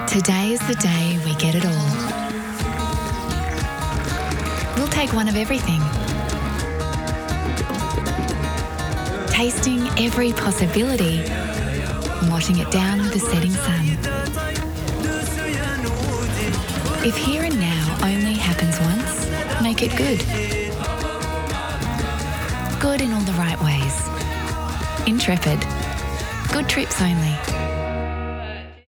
Today is the day we get it all. We'll take one of everything. Tasting every possibility, washing it down with the setting sun. If here and now only happens once, make it good. Good in all the right ways. Intrepid. Good trips only.